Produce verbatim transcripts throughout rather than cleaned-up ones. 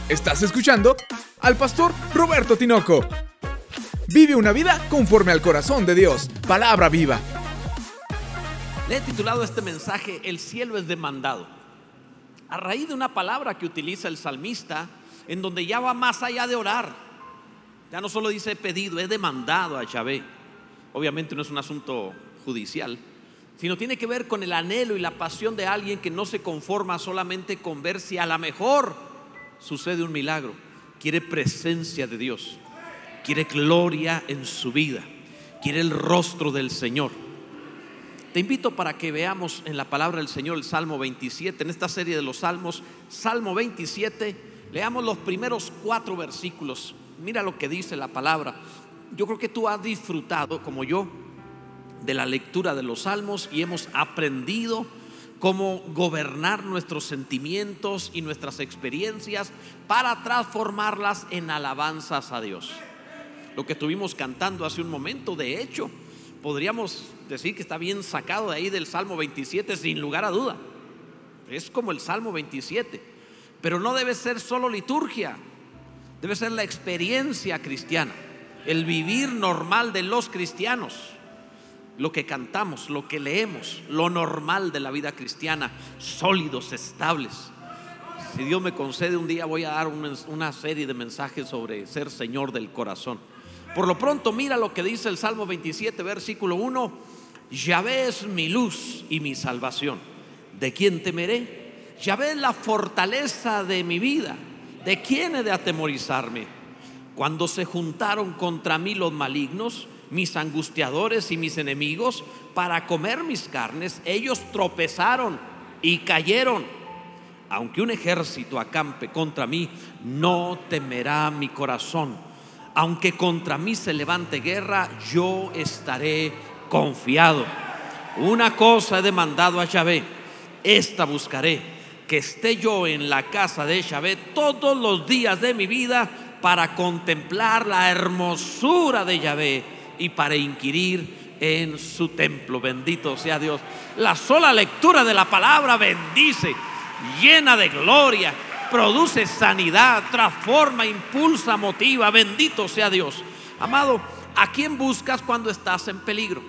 Estás escuchando al pastor Roberto Tinoco. Vive una vida conforme al corazón de Dios. Palabra viva. Le he titulado este mensaje: El cielo es demandado, a raíz de una palabra que utiliza el salmista, en donde ya va más allá de orar. Ya no solo dice he pedido, he demandado a Yahvé. Obviamente no es un asunto judicial, sino tiene que ver con el anhelo y la pasión de alguien que no se conforma solamente con ver si a lo mejor sucede un milagro. Quiere presencia de Dios, quiere gloria en su vida, quiere el rostro del Señor. Te invito para que veamos en la palabra del Señor el Salmo veintisiete, en esta serie de los Salmos, Salmo veintisiete. Leamos los primeros cuatro versículos. Mira lo que dice la palabra. Yo creo que tú has disfrutado, como yo, de la lectura de los Salmos y hemos aprendido cómo gobernar nuestros sentimientos y nuestras experiencias para transformarlas en alabanzas a Dios. Lo que estuvimos cantando hace un momento, de hecho, podríamos decir que está bien sacado de ahí del Salmo veintisiete, sin lugar a duda. Es como el Salmo veintisiete, pero no debe ser solo liturgia, debe ser la experiencia cristiana, el vivir normal de los cristianos. Lo que cantamos, lo que leemos, lo normal de la vida cristiana, sólidos, estables. Si Dios me concede, un día voy a dar una, una serie de mensajes sobre ser Señor del corazón. Por lo pronto, mira lo que dice el Salmo veintisiete, versículo uno: Yahvé es mi luz y mi salvación, ¿de quién temeré? Yahvé es la fortaleza de mi vida, ¿de quién he de atemorizarme? Cuando se juntaron contra mí los malignos, mis angustiadores y mis enemigos, para comer mis carnes, ellos tropezaron y cayeron. Aunque un ejército acampe contra mí, no temerá mi corazón. Aunque contra mí se levante guerra, yo estaré confiado. Una cosa he demandado a Yahvé, esta buscaré, que esté yo en la casa de Yahvé todos los días de mi vida, para contemplar la hermosura de Yahvé y para inquirir en su templo. Bendito sea Dios. La sola lectura de la palabra bendice, llena de gloria, produce sanidad, transforma, impulsa, motiva. Bendito sea Dios. Amado, ¿a quién buscas cuando estás en peligro?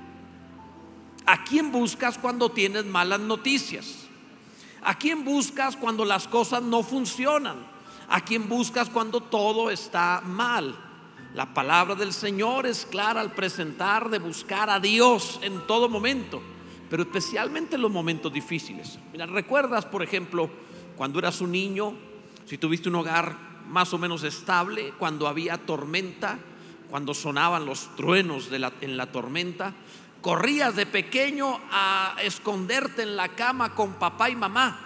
¿A quién buscas cuando tienes malas noticias? ¿A quién buscas cuando las cosas no funcionan? ¿A quién buscas cuando todo está mal? La palabra del Señor es clara al presentar de buscar a Dios en todo momento, pero especialmente en los momentos difíciles. Mira, ¿recuerdas, por ejemplo, cuando eras un niño, si tuviste un hogar más o menos estable, cuando había tormenta, cuando sonaban los truenos de la, en la tormenta, corrías de pequeño a esconderte en la cama con papá y mamá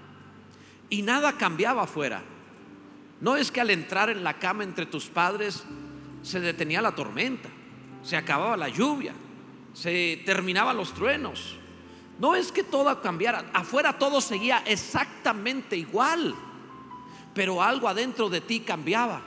y nada cambiaba afuera? No es que al entrar en la cama entre tus padres se detenía la tormenta, se acababa la lluvia, se terminaban los truenos. No es que todo cambiara, afuera todo seguía exactamente igual, pero algo adentro de ti cambiaba.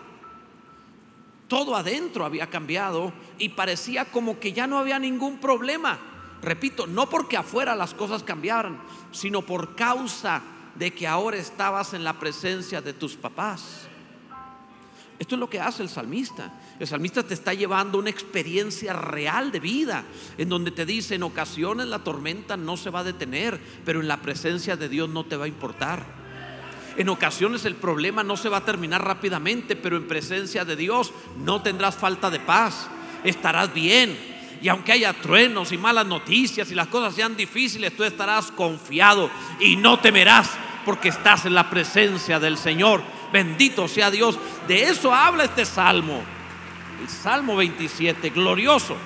Todo adentro había cambiado y parecía como que ya no había ningún problema. Repito, no porque afuera las cosas cambiaran, sino por causa de que ahora estabas en la presencia de tus papás. Esto es lo que hace el salmista. El salmista te está llevando una experiencia real de vida, en donde te dice: en ocasiones la tormenta no se va a detener, pero en la presencia de Dios no te va a importar. En ocasiones el problema no se va a terminar rápidamente, pero en presencia de Dios no tendrás falta de paz, estarás bien. Y aunque haya truenos y malas noticias y las cosas sean difíciles, tú estarás confiado y no temerás, porque estás en la presencia del Señor. Bendito sea Dios. De eso habla este salmo, el Salmo veintisiete, glorioso.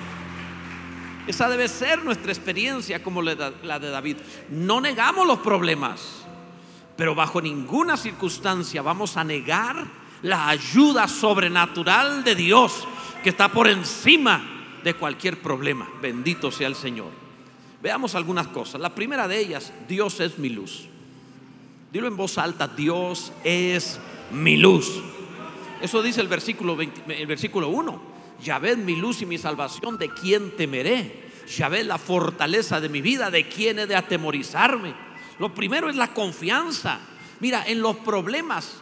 Esa debe ser nuestra experiencia, como la de David. No negamos los problemas, pero bajo ninguna circunstancia vamos a negar la ayuda sobrenatural de Dios, que está por encima de cualquier problema. Bendito sea el Señor. Veamos algunas cosas. La primera de ellas: Dios es mi luz. Dilo en voz alta: Dios es mi luz. Eso dice el versículo veinte, el versículo uno. Yahvé es mi luz y mi salvación, ¿de quién temeré? Yahvé es la fortaleza de mi vida, ¿de quién he de atemorizarme? Lo primero es la confianza. Mira, en los problemas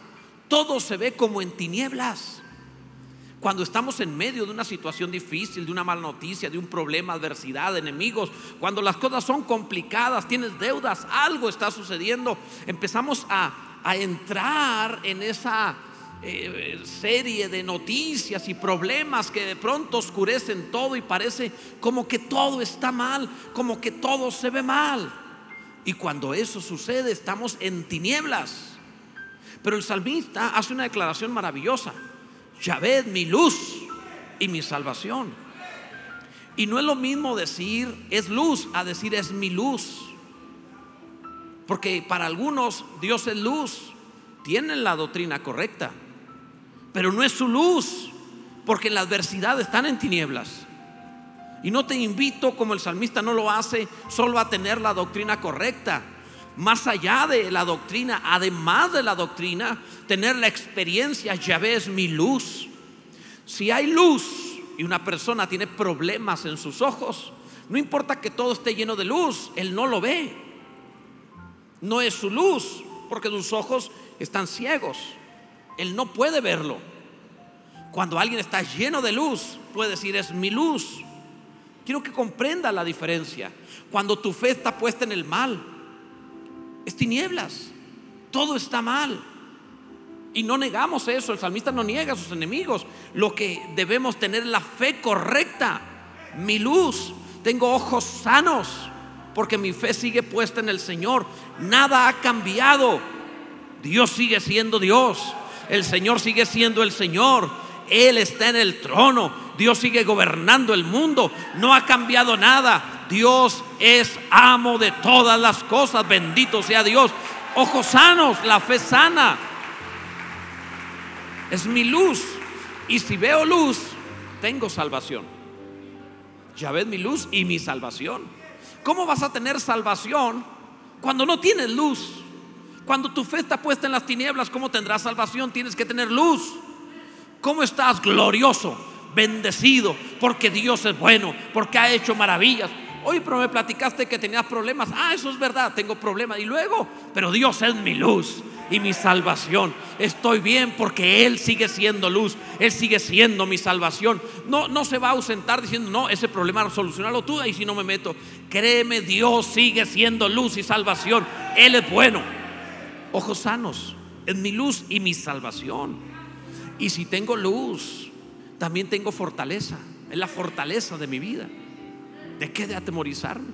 todo se ve como en tinieblas. Cuando estamos en medio de una situación difícil, de una mala noticia, de un problema, adversidad, enemigos, cuando las cosas son complicadas, tienes deudas, algo está sucediendo, empezamos a, a entrar en esa eh, serie de noticias y problemas que de pronto oscurecen todo y parece como que todo está mal, como que todo se ve mal. Y cuando eso sucede, estamos en tinieblas. Pero el salmista hace una declaración maravillosa: Yahvé es mi luz y mi salvación. Y no es lo mismo decir es luz a decir es mi luz, porque para algunos Dios es luz, tienen la doctrina correcta, pero no es su luz, porque en la adversidad están en tinieblas. Y no te invito, como el salmista no lo hace, solo a tener la doctrina correcta. Más allá de la doctrina, además de la doctrina, tener la experiencia. Yahvé es mi luz. Si hay luz y una persona tiene problemas en sus ojos, no importa que todo esté lleno de luz, él no lo ve. No es su luz, porque sus ojos están ciegos. Él no puede verlo. Cuando alguien está lleno de luz, puede decir es mi luz. Quiero que comprenda la diferencia. Cuando tu fe está puesta en el mal, es tinieblas, todo está mal. Y no negamos eso, el salmista no niega a sus enemigos. Lo que debemos tener es la fe correcta. Mi luz, tengo ojos sanos, porque mi fe sigue puesta en el Señor. Nada ha cambiado. Dios sigue siendo Dios, el Señor sigue siendo el Señor. Él está en el trono, Dios sigue gobernando el mundo, no ha cambiado nada. Dios es amo de todas las cosas, bendito sea Dios. Ojos sanos, la fe sana, es mi luz. Y si veo luz, tengo salvación. Yahvé es mi luz y mi salvación. ¿Cómo vas a tener salvación cuando no tienes luz? Cuando tu fe está puesta en las tinieblas, ¿cómo tendrás salvación? Tienes que tener luz. ¿Cómo estás? Glorioso, bendecido, porque Dios es bueno, porque ha hecho maravillas. Oye, pero me platicaste que tenías problemas. Ah, eso es verdad, tengo problemas. Y luego, pero Dios es mi luz y mi salvación. Estoy bien porque Él sigue siendo luz, Él sigue siendo mi salvación. No, no se va a ausentar diciendo no, ese problema solucionalo tú, ahí si no me meto. Créeme, Dios sigue siendo luz y salvación. Él es bueno. Ojos sanos, es mi luz y mi salvación. Y si tengo luz, también tengo fortaleza. Es la fortaleza de mi vida. ¿De qué de atemorizarme?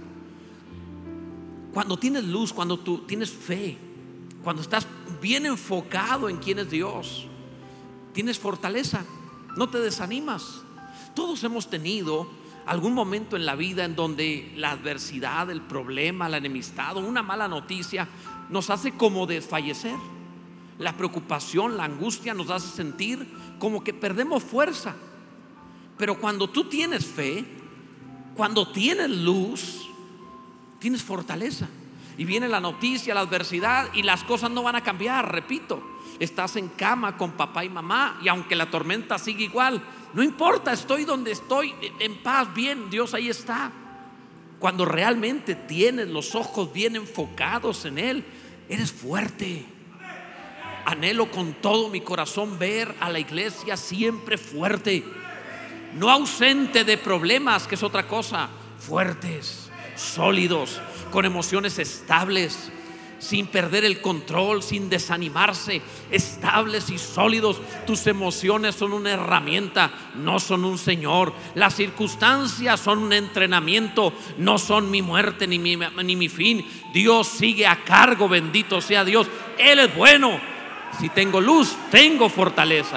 Cuando tienes luz, cuando tú tienes fe, cuando estás bien enfocado en quién es Dios, tienes fortaleza, no te desanimas. Todos hemos tenido algún momento en la vida en donde la adversidad, el problema, la enemistad o una mala noticia nos hace como desfallecer. La preocupación, la angustia nos hace sentir como que perdemos fuerza. Pero cuando tú tienes fe, cuando tienes luz, tienes fortaleza. Y viene la noticia, la adversidad, y las cosas no van a cambiar. Repito, estás en cama con papá y mamá, y aunque la tormenta sigue igual, no importa, estoy donde estoy, en paz, bien, Dios ahí está. Cuando realmente tienes los ojos bien enfocados en Él, eres fuerte. Anhelo con todo mi corazón ver a la iglesia siempre fuerte, no ausente de problemas, que es otra cosa. Fuertes, sólidos, con emociones estables, sin perder el control, sin desanimarse, estables y sólidos. Tus emociones son una herramienta, no son un señor. Las circunstancias son un entrenamiento, no son mi muerte ni mi, ni mi fin. Dios sigue a cargo, bendito sea Dios. Él es bueno. Si tengo luz, tengo fortaleza.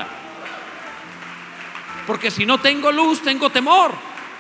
Porque si no tengo luz, tengo temor.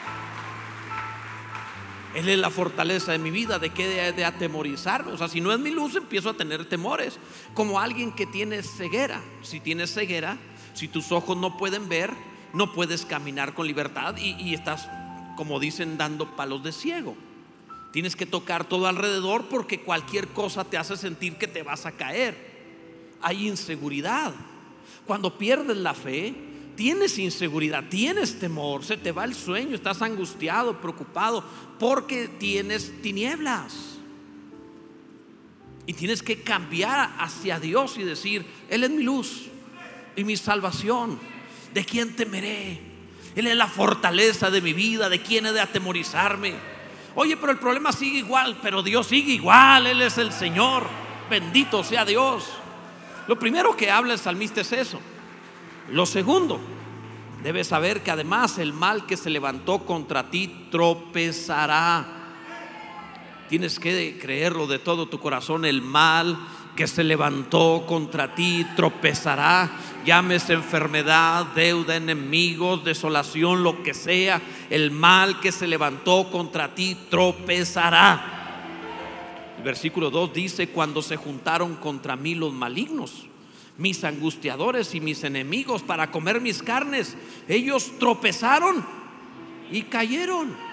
Él es la fortaleza de mi vida. ¿De qué de, de atemorizarme? O sea, si no es mi luz, empiezo a tener temores. Como alguien que tiene ceguera. Si tienes ceguera, si tus ojos no pueden ver, no puedes caminar con libertad y, y estás, como dicen, dando palos de ciego. Tienes que tocar todo alrededor, porque cualquier cosa te hace sentir que te vas a caer. Hay inseguridad. Cuando pierdes la fe, tienes inseguridad, tienes temor, se te va el sueño, estás angustiado, preocupado, porque tienes tinieblas. Y tienes que cambiar hacia Dios y decir: Él es mi luz y mi salvación. ¿De quién temeré? Él es la fortaleza de mi vida. ¿De quién he de atemorizarme? Oye, pero el problema sigue igual. Pero Dios sigue igual. Él es el Señor. Bendito sea Dios. Lo primero que habla el salmista es eso. Lo segundo, debes saber que además el mal que se levantó contra ti tropezará. Tienes que creerlo de todo tu corazón. El mal que se levantó contra ti tropezará. Llámese enfermedad, deuda, enemigos, desolación, lo que sea. El mal que se levantó contra ti tropezará. El versículo dos dice: cuando se juntaron contra mí los malignos, mis angustiadores y mis enemigos, para comer mis carnes, ellos tropezaron y cayeron.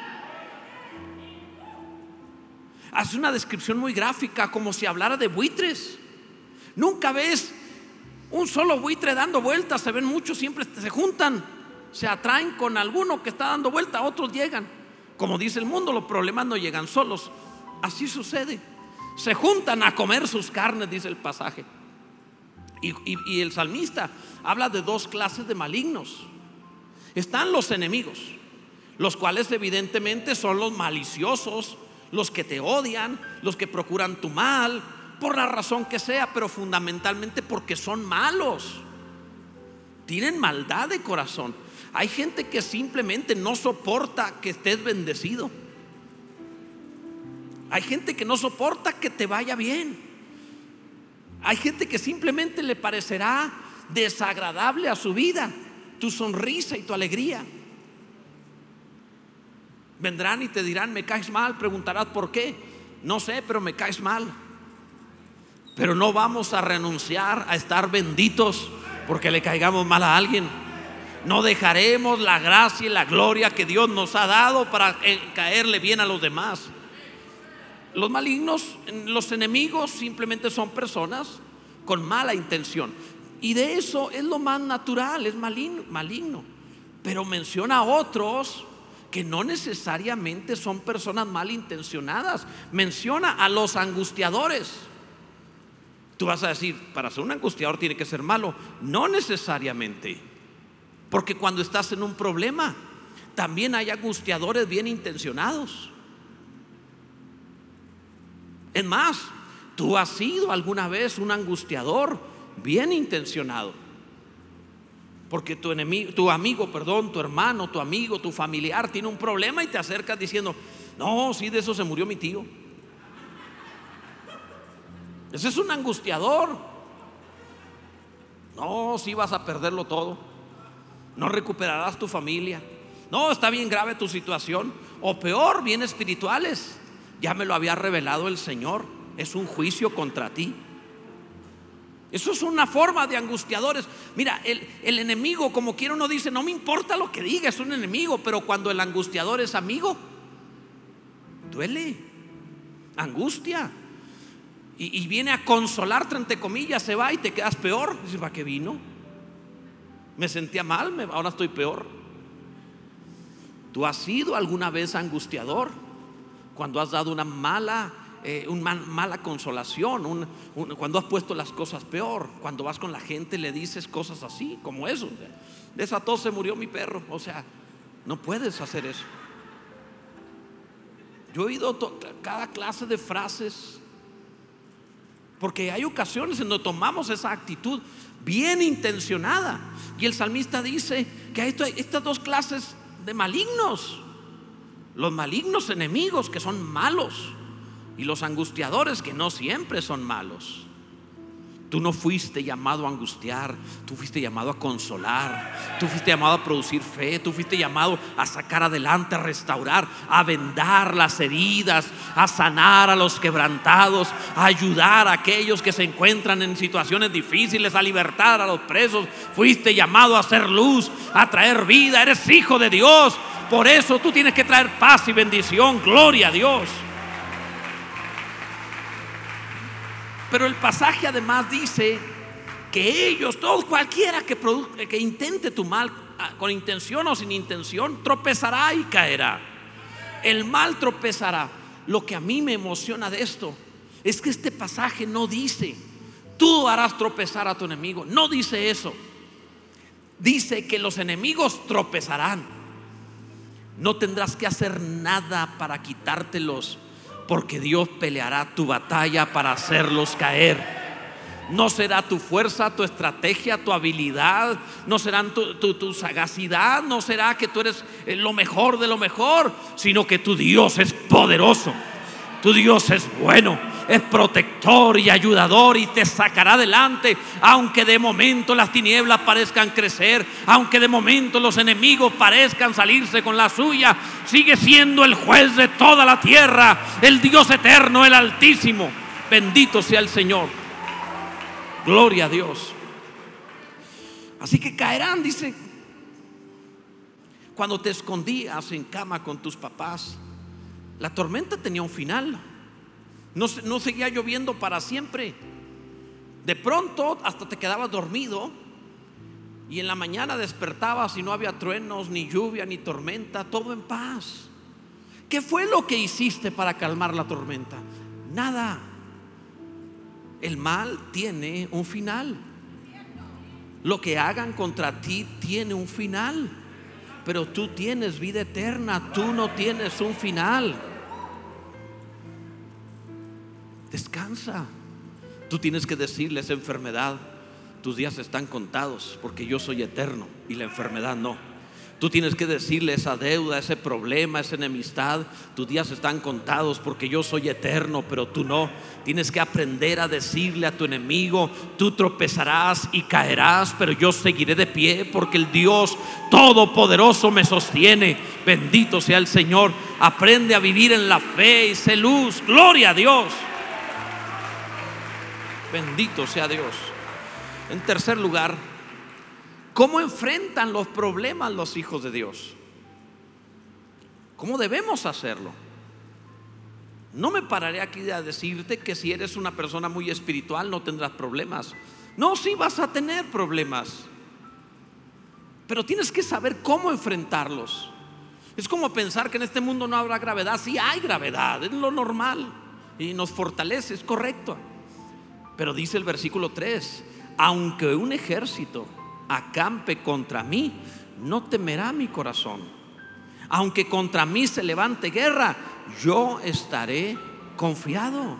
Hace una descripción muy gráfica, como si hablara de buitres. Nunca ves un solo buitre dando vueltas. Se ven muchos, siempre se juntan, se atraen con alguno que está dando vuelta. Otros llegan. Como dice el mundo, los problemas no llegan solos. Así sucede. Se juntan a comer sus carnes, dice el pasaje. Y, y, y el salmista habla de dos clases de malignos. Están los enemigos, los cuales evidentemente son los maliciosos, los que te odian, los que procuran tu mal, por la razón que sea, pero fundamentalmente porque son malos. Tienen maldad de corazón. Hay gente que simplemente no soporta que estés bendecido. Hay gente que no soporta que te vaya bien. Hay gente que simplemente le parecerá desagradable a su vida tu sonrisa y tu alegría. Vendrán y te dirán: me caes mal. Preguntarás por qué. No sé, pero me caes mal. Pero no vamos a renunciar a estar benditos porque le caigamos mal a alguien. No dejaremos la gracia y la gloria que Dios nos ha dado para caerle bien a los demás. Los malignos, los enemigos, simplemente son personas con mala intención. Y de eso es lo más natural, es maligno, maligno. Pero menciona a otros que no necesariamente son personas malintencionadas. Menciona a los angustiadores. Tú vas a decir: para ser un angustiador tiene que ser malo. No necesariamente, porque cuando estás en un problema también hay angustiadores bien intencionados. Es más, tú has sido alguna vez un angustiador bien intencionado, porque tu enemigo, tu amigo, perdón, tu hermano, tu amigo, tu familiar tiene un problema y te acercas diciendo: no, sí, de eso se murió mi tío. Ese es un angustiador. No, sí, vas a perderlo todo. No recuperarás tu familia. No, está bien grave tu situación. O peor, bien espirituales: ya me lo había revelado el Señor. Es un juicio contra ti. Eso es una forma de angustiadores. Mira, el, el enemigo, como quiera, uno dice: no me importa lo que diga, es un enemigo. Pero cuando el angustiador es amigo, duele, angustia. Y, y viene a consolarte, entre comillas, se va y te quedas peor. Dices: ¿para qué vino? Me sentía mal, me, ahora estoy peor. ¿Tú has sido alguna vez angustiador? Cuando has dado una mala eh, una mala consolación, un, un, cuando has puesto las cosas peor, cuando vas con la gente le dices cosas así, como eso: de esa tos se murió mi perro. O sea, no puedes hacer eso. Yo he oído to- cada clase de frases, porque hay ocasiones en donde tomamos esa actitud bien intencionada. Y el salmista dice que hay estas dos clases de malignos: los malignos enemigos, que son malos, y los angustiadores, que no siempre son malos. Tú no fuiste llamado a angustiar, tú fuiste llamado a consolar, tú fuiste llamado a producir fe, tú fuiste llamado a sacar adelante, a restaurar, a vendar las heridas, a sanar a los quebrantados, a ayudar a aquellos que se encuentran en situaciones difíciles, a libertar a los presos. Fuiste llamado a hacer luz, a traer vida. Eres hijo de Dios. Por eso tú tienes que traer paz y bendición. Gloria a Dios. Pero el pasaje además dice que ellos, todo cualquiera que, produ- que intente tu mal, con intención o sin intención, tropezará y caerá. El mal tropezará. Lo que a mí me emociona de esto Es que este pasaje no dice tú harás tropezar a tu enemigo. No dice eso. Dice que los enemigos tropezarán. No tendrás que hacer nada para quitártelos, porque Dios peleará tu batalla para hacerlos caer. No será tu fuerza, tu estrategia, tu habilidad, no será tu, tu, tu sagacidad, no será que tú eres lo mejor de lo mejor, sino que tu Dios es poderoso. Tu Dios es bueno, es protector y ayudador, y te sacará adelante. Aunque de momento las tinieblas parezcan crecer, aunque de momento los enemigos parezcan salirse con la suya, sigue siendo el juez de toda la tierra, el Dios eterno, el Altísimo. Bendito sea el Señor. Gloria a Dios. Así que caerán, dice. Cuando te escondías en cama con tus papás, la tormenta tenía un final. No, no seguía lloviendo para siempre. De pronto hasta te quedabas dormido, y en la mañana despertabas y no había truenos, ni lluvia, ni tormenta, todo en paz. ¿Qué fue lo que hiciste para calmar la tormenta? Nada. El mal tiene un final. Lo que hagan contra ti tiene un final. Pero tú tienes vida eterna, tú no tienes un final. Descansa. Tú tienes que decirle a esa enfermedad: tus días están contados, porque yo soy eterno y la enfermedad no. Tú tienes que decirle a esa deuda, a ese problema, a esa enemistad: tus días están contados, porque yo soy eterno, pero tú no. Tienes que aprender a decirle a tu enemigo: tú tropezarás y caerás, pero yo seguiré de pie, porque el Dios todopoderoso me sostiene. Bendito sea el Señor. Aprende a vivir en la fe y sé luz. Gloria a Dios. Bendito sea Dios. En tercer lugar, ¿cómo enfrentan los problemas los hijos de Dios? ¿Cómo debemos hacerlo? No me pararé aquí a decirte que si eres una persona muy espiritual no tendrás problemas. No, sí vas a tener problemas, pero tienes que saber cómo enfrentarlos. Es como pensar que en este mundo no habrá gravedad. Sí hay gravedad, es lo normal y nos fortalece, es correcto. Pero dice el versículo tres: aunque un ejército acampe contra mí, no temerá mi corazón. Aunque contra mí se levante guerra, yo estaré confiado.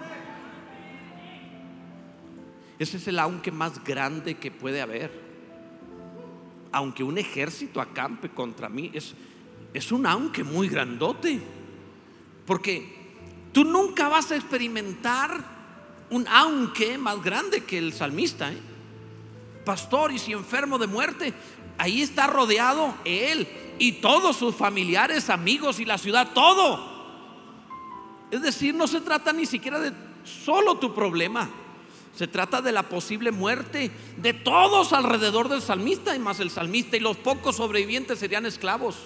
Ese es el aunque más grande que puede haber. Aunque un ejército acampe contra mí, es, es un aunque muy grandote, porque tú nunca vas a experimentar un aunque más grande que el salmista, ¿eh? Pastor, y si enfermo de muerte, ahí está rodeado él y todos sus familiares, amigos y la ciudad, todo. Es decir, no se trata ni siquiera de solo tu problema, se trata de la posible muerte de todos alrededor del salmista, y más el salmista, y los pocos sobrevivientes serían esclavos.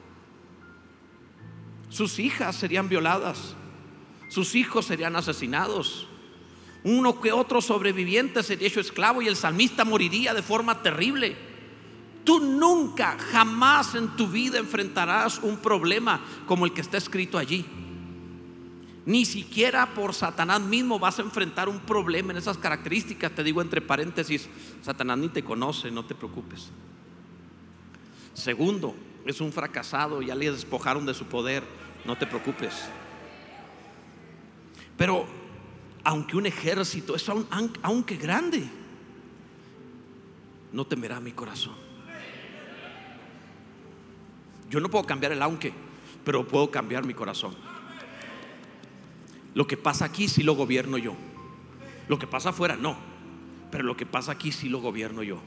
Sus hijas serían violadas, sus hijos serían asesinados, uno que otro sobreviviente sería hecho esclavo, y el salmista moriría de forma terrible. Tú nunca, jamás en tu vida enfrentarás un problema como el que está escrito allí. Ni siquiera por Satanás mismo vas a enfrentar un problema en esas características. Te digo entre paréntesis, Satanás ni te conoce, no te preocupes. Segundo, es un fracasado, ya le despojaron de su poder, no te preocupes. Pero aunque un ejército, es aun, aunque grande, no temerá mi corazón. Yo no puedo cambiar el aunque, pero puedo cambiar mi corazón. Lo que pasa aquí sí lo gobierno yo. Lo que pasa afuera no, pero lo que pasa aquí sí lo gobierno yo.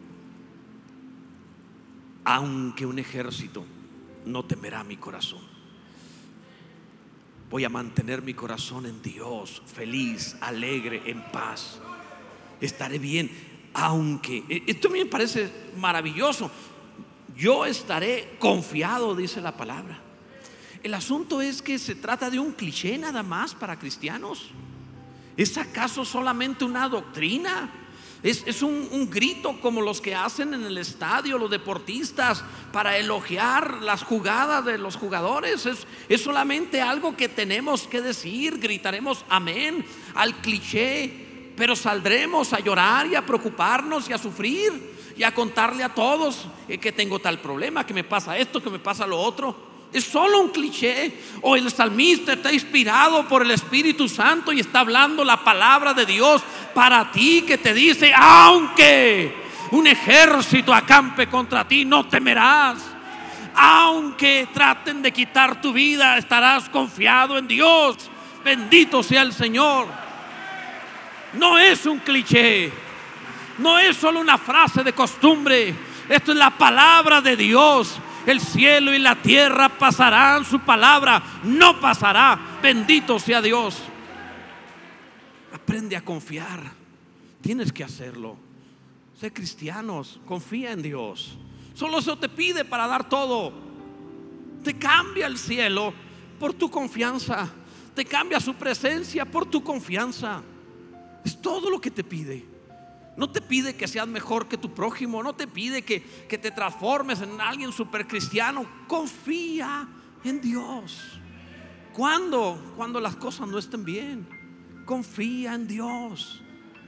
Aunque un ejército, no temerá mi corazón. Voy a mantener mi corazón en Dios, feliz, alegre, en paz. Estaré bien, aunque. Esto a mí me parece maravilloso. Yo estaré confiado, dice la palabra. El asunto es que se trata de un cliché nada más para cristianos. ¿Es acaso solamente una doctrina? Es, es un, un grito como los que hacen en el estadio los deportistas para elogiar las jugadas de los jugadores. Es, es solamente algo que tenemos que decir. Gritaremos amén al cliché, pero saldremos a llorar y a preocuparnos y a sufrir y a contarle a todos que tengo tal problema, que me pasa esto, que me pasa lo otro. Es solo un cliché. O el salmista está inspirado por el Espíritu Santo y está hablando la palabra de Dios para ti, que te dice: aunque un ejército acampe contra ti, no temerás. Aunque traten de quitar tu vida, estarás confiado en Dios. Bendito sea el Señor. No es un cliché, no es solo una frase de costumbre. Esto es la palabra de Dios. El cielo y la tierra pasarán, su palabra no pasará. Bendito sea Dios. Aprende a confiar. Tienes que hacerlo. Sé cristianos, confía en Dios. Solo eso te pide para dar todo. Te cambia el cielo por tu confianza. Te cambia su presencia por tu confianza. Es todo lo que te pide. No te pide que seas mejor que tu prójimo. No te pide que, que te transformes en alguien super cristiano. Confía en Dios. ¿Cuándo? Cuando las cosas no estén bien. Confía en Dios.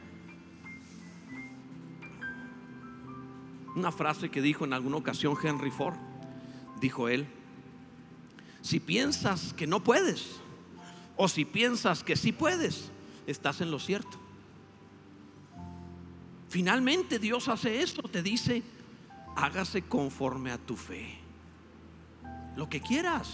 Una frase que dijo en alguna ocasión Henry Ford. Dijo él: si piensas que no puedes, o si piensas que sí puedes, estás en lo cierto. Finalmente Dios hace esto, te dice: hágase conforme a tu fe. Lo que quieras.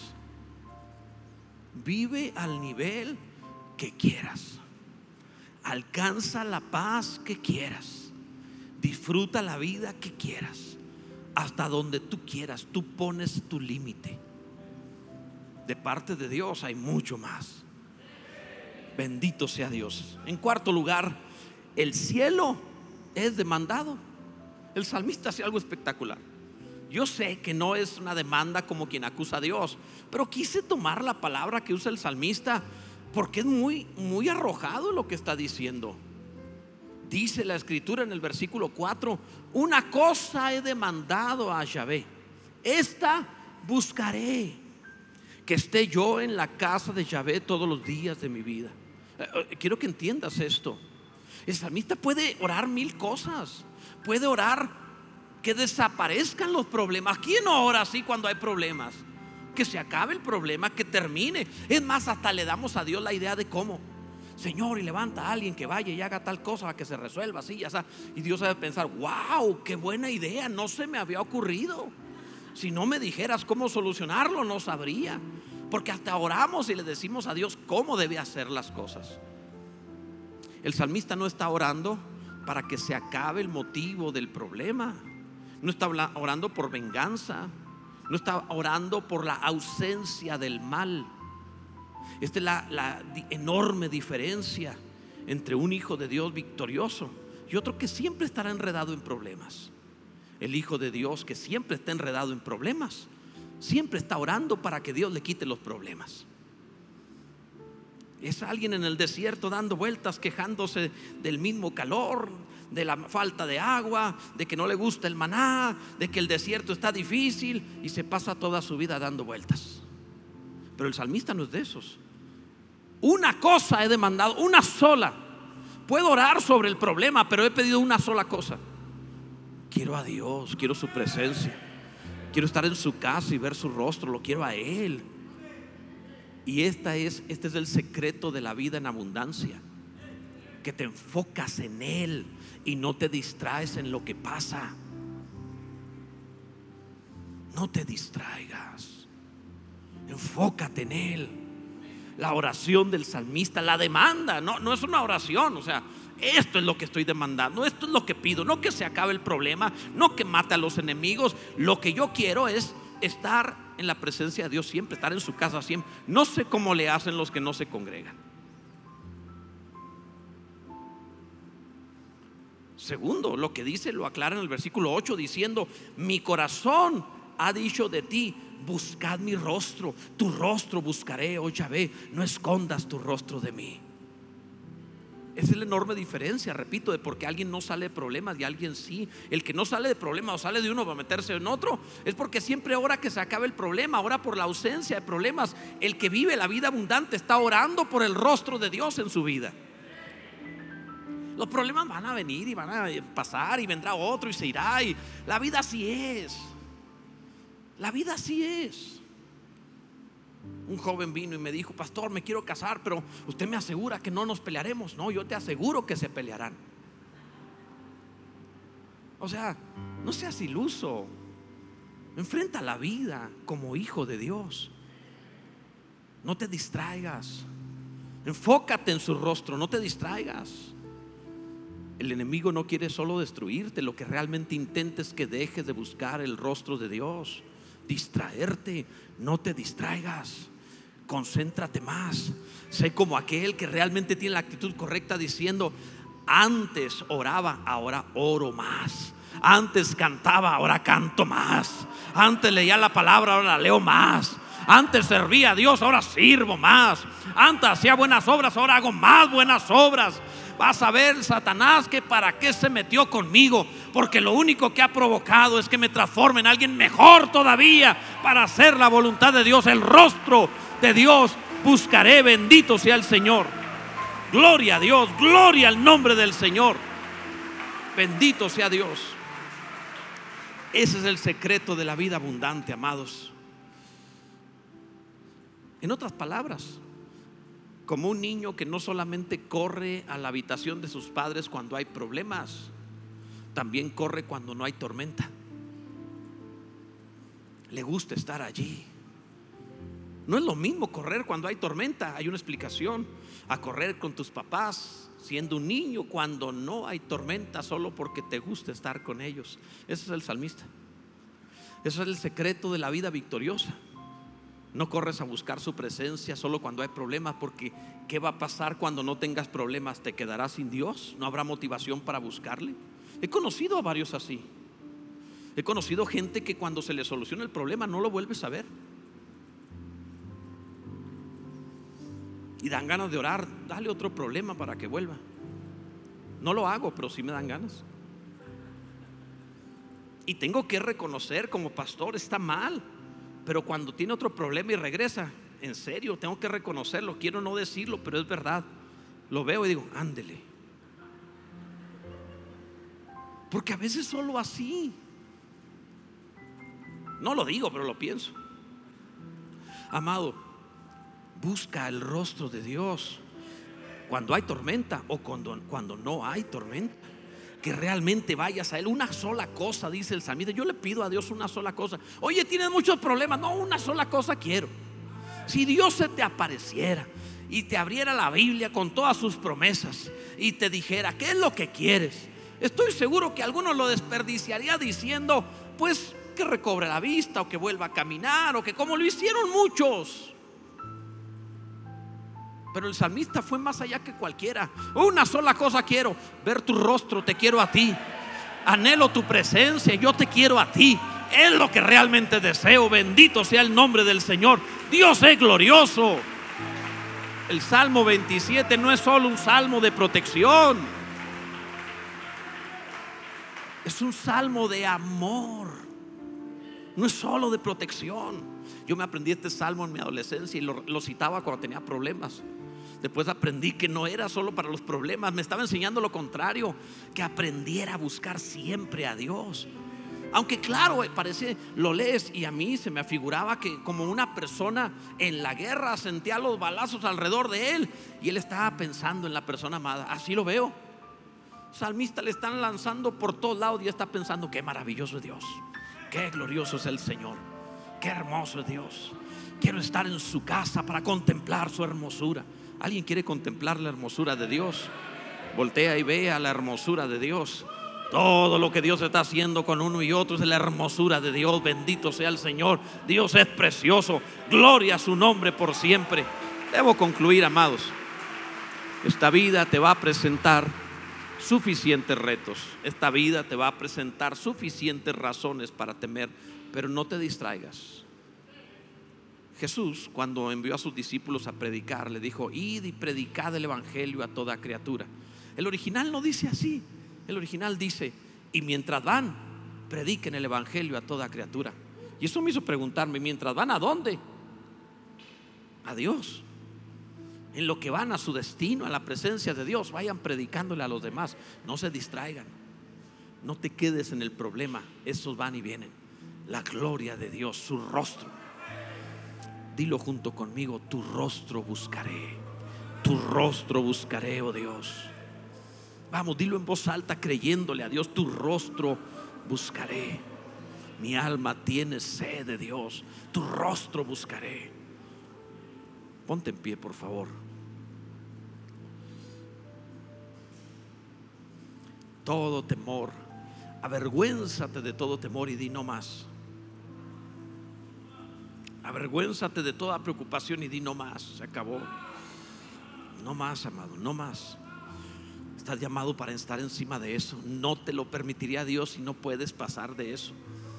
Vive al nivel que quieras. Alcanza la paz que quieras. Disfruta la vida que quieras. Hasta donde tú quieras. Tú pones tu límite. De parte de Dios hay mucho más. Bendito sea Dios. En cuarto lugar, el cielo es demandado. El salmista hace algo espectacular. Yo sé que no es una demanda como quien acusa a Dios, pero quise tomar la palabra que usa el salmista porque es muy, muy arrojado lo que está diciendo. Dice la escritura en el versículo cuatro: una cosa he demandado a Yahvé, esta buscaré, que esté yo en la casa de Yahvé todos los días de mi vida. Quiero que entiendas esto. El salmista puede orar mil cosas. Puede orar que desaparezcan los problemas. ¿Quién no ora así cuando hay problemas? Que se acabe el problema, que termine. Es más, hasta le damos a Dios la idea de cómo. Señor, y levanta a alguien que vaya y haga tal cosa para que se resuelva así, ya está. Y Dios debe pensar: wow, qué buena idea, no se me había ocurrido. Si no me dijeras cómo solucionarlo, no sabría. Porque hasta oramos y le decimos a Dios cómo debe hacer las cosas. El salmista no está orando para que se acabe el motivo del problema. No está orando por venganza. No está orando por la ausencia del mal. Esta es la, la enorme diferencia entre un hijo de Dios victorioso y otro que siempre estará enredado en problemas. El hijo de Dios que siempre está enredado en problemas siempre está orando para que Dios le quite los problemas. Es alguien en el desierto dando vueltas, quejándose del mismo calor, de la falta de agua, de que no le gusta el maná, de que el desierto está difícil, y se pasa toda su vida dando vueltas. Pero el salmista no es de esos. Una cosa he demandado, una sola. Puedo orar sobre el problema, pero he pedido una sola cosa. Quiero a Dios, quiero su presencia. Quiero estar en su casa y ver su rostro, lo quiero a Él. Y esta es, este es el secreto de la vida en abundancia, que te enfocas en Él y no te distraes en lo que pasa. No te distraigas, enfócate en Él. La oración del salmista, la demanda, no, no es una oración, o sea, esto es lo que estoy demandando, esto es lo que pido. No que se acabe el problema, no que mate a los enemigos. Lo que yo quiero es estar en la presencia de Dios siempre, estar en su casa siempre. No sé cómo le hacen los que no se congregan. Segundo, lo que dice lo aclara en el versículo ocho, diciendo: mi corazón ha dicho de ti, buscad mi rostro, tu rostro buscaré, oh Yahvé, no escondas tu rostro de mí. Esa es la enorme diferencia, repito, de por qué alguien no sale de problemas y alguien sí. El que no sale de problemas o sale de uno para meterse en otro es porque siempre ora que se acabe el problema, ora por la ausencia de problemas. El que vive la vida abundante está orando por el rostro de Dios en su vida. Los problemas van a venir y van a pasar, y vendrá otro y se irá, y la vida así es. La vida así es. Un joven vino y me dijo: pastor, me quiero casar, pero usted me asegura que no nos pelearemos. No, yo te aseguro que se pelearán. O sea, no seas iluso. Enfrenta la vida como hijo de Dios. No te distraigas. Enfócate en su rostro, no te distraigas. El enemigo no quiere solo destruirte. Lo que realmente intenta es que dejes de buscar el rostro de Dios. Distraerte, no te distraigas. Concéntrate más. Sé como aquel que realmente tiene la actitud correcta, diciendo: antes oraba, ahora oro más. Antes cantaba, ahora canto más. Antes leía la palabra, ahora la leo más. Antes servía a Dios, ahora sirvo más. Antes hacía buenas obras, ahora hago más buenas obras. Vas a ver, Satanás, que para qué se metió conmigo, porque lo único que ha provocado es que me transforme en alguien mejor todavía para hacer la voluntad de Dios. El rostro de Dios buscaré. Bendito sea el Señor. Gloria a Dios, gloria al nombre del Señor. Bendito sea Dios. Ese es el secreto de la vida abundante, amados. En otras palabras, como un niño que no solamente corre a la habitación de sus padres cuando hay problemas, también corre cuando no hay tormenta. Le gusta estar allí. No es lo mismo correr cuando hay tormenta, hay una explicación, a correr con tus papás siendo un niño cuando no hay tormenta, solo porque te gusta estar con ellos. Ese es el salmista. Ese es el secreto de la vida victoriosa. No corres a buscar su presencia solo cuando hay problemas, porque ¿qué va a pasar cuando no tengas problemas? ¿Te quedarás sin Dios? ¿No habrá motivación para buscarle? He conocido a varios así. He conocido gente que cuando se le soluciona el problema no lo vuelves a ver. Y dan ganas de orar: dale otro problema para que vuelva. No lo hago, pero sí me dan ganas. Y tengo que reconocer como pastor, está mal. Pero cuando tiene otro problema y regresa, en serio, tengo que reconocerlo. Quiero no decirlo, pero es verdad. Lo veo y digo: ándele. Porque a veces solo así. No lo digo, pero lo pienso. Amado, busca el rostro de Dios cuando hay tormenta o cuando, cuando no hay tormenta. Que realmente vayas a Él. Una sola cosa, dice el salmista. Yo le pido a Dios una sola cosa. Oye, tienes muchos problemas. No, una sola cosa quiero. Si Dios se te apareciera y te abriera la Biblia con todas sus promesas y te dijera: ¿qué es lo que quieres? Estoy seguro que alguno lo desperdiciaría diciendo: pues que recobre la vista, o que vuelva a caminar, o que como lo hicieron muchos. Pero el salmista fue más allá que cualquiera. Una sola cosa quiero: ver tu rostro, te quiero a ti. Anhelo tu presencia, yo te quiero a ti. Es lo que realmente deseo. Bendito sea el nombre del Señor. Dios es glorioso. El Salmo veintisiete no es solo un salmo de protección, es un salmo de amor. No es solo de protección. Yo me aprendí este salmo en mi adolescencia y lo, lo citaba cuando tenía problemas. Después aprendí que no era solo para los problemas. Me estaba enseñando lo contrario, que aprendiera a buscar siempre a Dios. Aunque claro, parece, lo lees y a mí se me afiguraba que como una persona en la guerra sentía los balazos alrededor de él y él estaba pensando en la persona amada. Así lo veo. Salmista le están lanzando por todos lados y está pensando: qué maravilloso es Dios, qué glorioso es el Señor, qué hermoso es Dios. Quiero estar en su casa para contemplar su hermosura. ¿Alguien quiere contemplar la hermosura de Dios? Voltea y vea la hermosura de Dios. Todo lo que Dios está haciendo con uno y otro es la hermosura de Dios. Bendito sea el Señor. Dios es precioso. Gloria a su nombre por siempre. Debo concluir, amados. Esta vida te va a presentar suficientes retos. Esta vida te va a presentar suficientes razones para temer. Pero no te distraigas. Jesús, cuando envió a sus discípulos a predicar, le dijo: id y predicad el evangelio a toda criatura. El original no dice así. El original dice: y mientras van, prediquen el evangelio a toda criatura. Y eso me hizo preguntarme: ¿mientras van a dónde? A Dios. En lo que van a su destino, a la presencia de Dios, vayan predicándole a los demás. No se distraigan, no te quedes en el problema. Esos van y vienen. La gloria de Dios, su rostro. Dilo junto conmigo: tu rostro buscaré, tu rostro buscaré, oh Dios. Vamos, dilo en voz alta, creyéndole a Dios: tu rostro buscaré. Mi alma tiene sed de Dios, tu rostro buscaré. Ponte en pie, por favor. Todo temor, avergüénzate de todo temor y di: no más. Avergüénzate de toda preocupación y di: no más, se acabó. No más, amado, no más. Estás llamado para estar encima de eso. No te lo permitiría Dios y no puedes pasar de eso.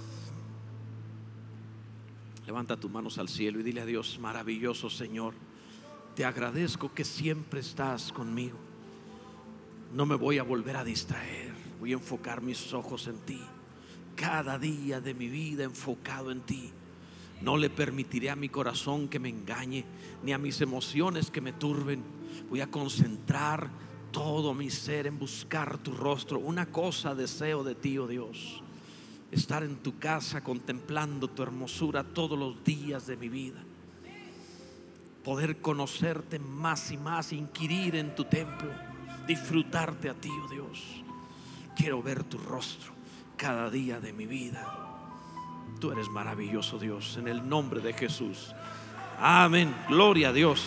Levanta tus manos al cielo y dile a Dios: maravilloso Señor, te agradezco que siempre estás conmigo. No me voy a volver a distraer. Voy a enfocar mis ojos en ti. Cada día de mi vida enfocado en ti. No le permitiré a mi corazón que me engañe, ni a mis emociones que me turben. Voy a concentrar todo mi ser en buscar tu rostro. Una cosa deseo de ti, oh Dios: estar en tu casa contemplando tu hermosura todos los días de mi vida. Poder conocerte más y más, inquirir en tu templo, disfrutarte a ti, oh Dios. Quiero ver tu rostro cada día de mi vida. Tú eres maravilloso, Dios, en el nombre de Jesús. Amén, gloria a Dios.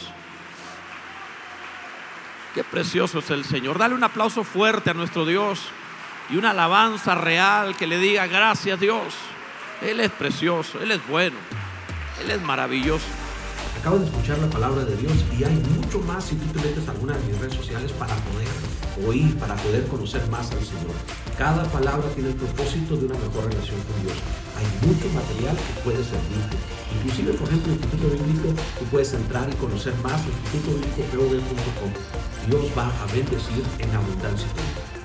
Qué precioso es el Señor. Dale un aplauso fuerte a nuestro Dios y una alabanza real que le diga: gracias, Dios. Él es precioso, Él es bueno, Él es maravilloso. Acabas de escuchar la palabra de Dios y hay mucho más si tú te metes a alguna de mis redes sociales para poder oír, para poder conocer más al Señor. Cada palabra tiene el propósito de una mejor relación con Dios. Hay mucho material que puede servirte. Inclusive, por ejemplo, el Instituto Bíblico, tú puedes entrar y conocer más en instituto bíblico p o d punto com. Dios va a bendecir en abundancia.